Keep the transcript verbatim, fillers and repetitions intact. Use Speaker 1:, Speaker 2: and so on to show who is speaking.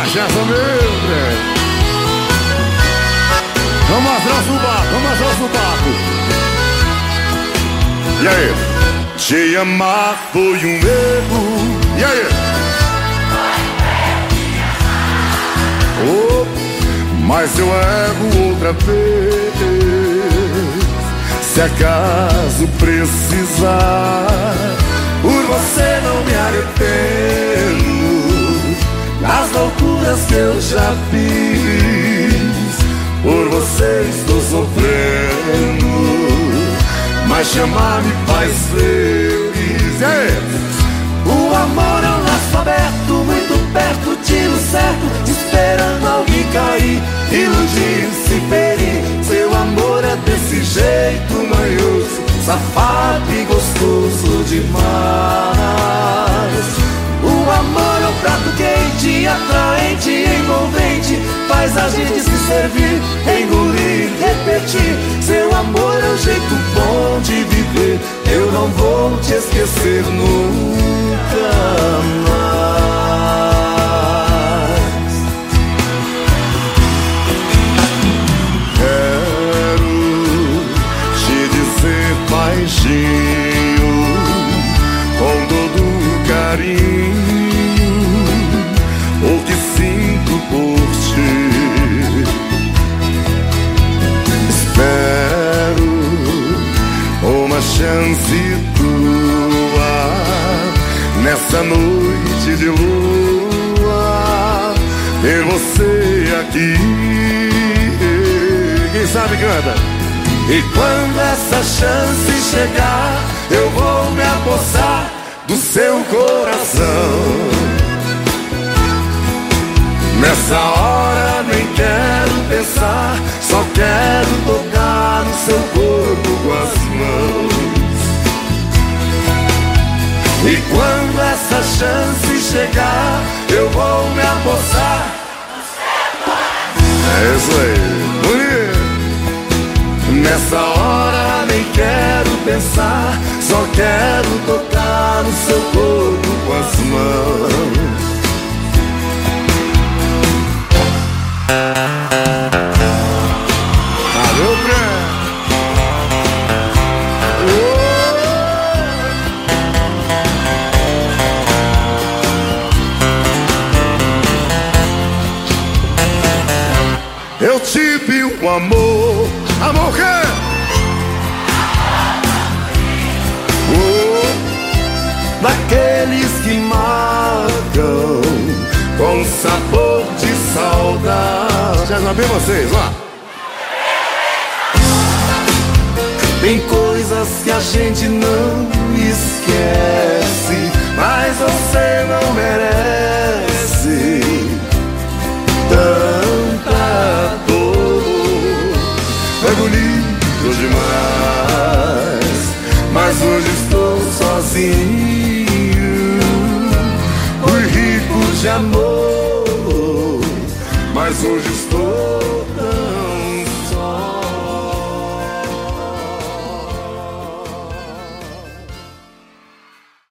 Speaker 1: cachaça mesmo, velho. Vamos mostrar o subaco, vamos mostrar o subaco. E aí? Te amar foi um erro. E aí? Oh, mas eu erro outra vez. Se acaso precisar, por você não me arrependo das loucuras que eu já fiz. Por você estou sofrendo, mas te amar me faz feliz. É.
Speaker 2: O amor é um laço aberto, muito perto, tiro certo, esperando alguém cair, iludir, se ferir. Seu amor é desse jeito manhoso, safado e gostoso demais. O amor é um prato quente, atraente, envolvente, faz a gente se servir, engolir, repetir. Seu amor é um jeito bom de viver, eu não vou te esquecer nunca mais.
Speaker 1: Quero te dizer baixinho, com todo carinho, o que sinto por ti. Espero uma chance tua nessa noite de lua, ter você aqui. Quem sabe canta.
Speaker 2: E quando essa chance chegar, eu vou me apossar
Speaker 1: do seu coração.
Speaker 2: Nessa hora nem quero pensar, só quero tocar no seu corpo com as mãos. E quando essa chance chegar, eu vou me apossar.
Speaker 1: É isso aí, bonito.
Speaker 2: Nessa hora nem quero pensar, só quero tocar no seu corpo com as mãos.
Speaker 1: Valeu, Fran. Eu tive um amor, amor que
Speaker 2: oh, daqueles que marcam com sabor de saudade.
Speaker 1: já sabem vocês, ó.
Speaker 2: Tem coisas que a gente não esquece, mas você não merece tanta dor.
Speaker 1: É bonito demais,
Speaker 2: mas hoje estou sozinho, fui rico de amor, mas hoje estou